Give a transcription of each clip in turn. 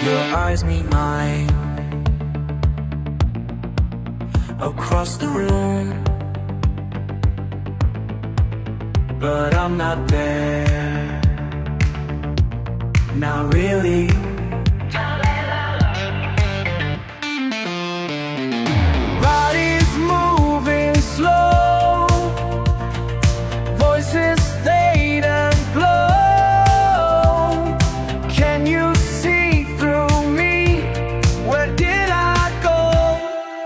your eyes meet mine. Across the room, but I'm not there. Not really. Bodies moving slow, voices fade and glow. Can you see through me? Where did I go?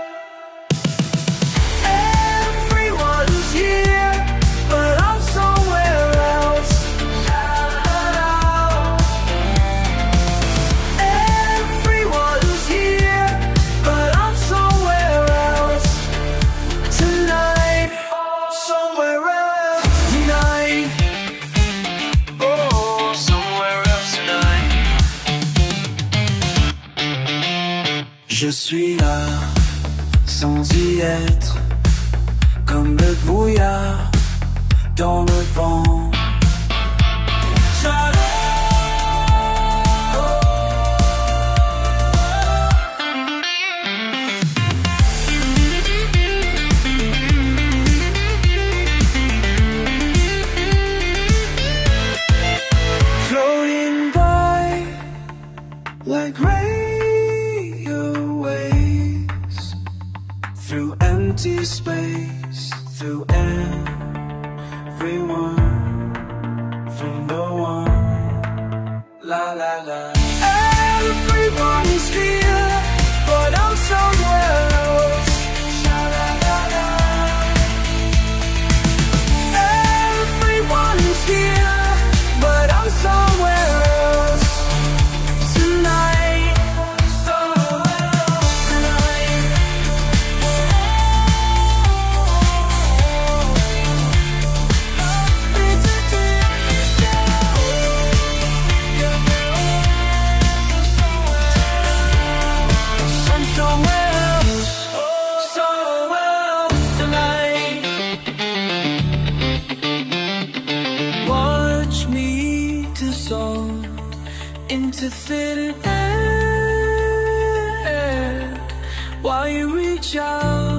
Everyone's here, but I'm somewhere else. Everyone's here, but I'm somewhere else tonight. Somewhere else tonight. Oh, somewhere else tonight. Je suis là, sans y être, comme le brouillard dans le vent. Floating by like railways through empty space, through everyone, through no one. La la la. Everyone's here, but I'm somewhere else. La la la la. Everyone's here, but I'm somewhere else tonight. Somewhere else tonight. I'm somewhere else, somewhere else tonight. Watch me dissolve into thin air while you reach out.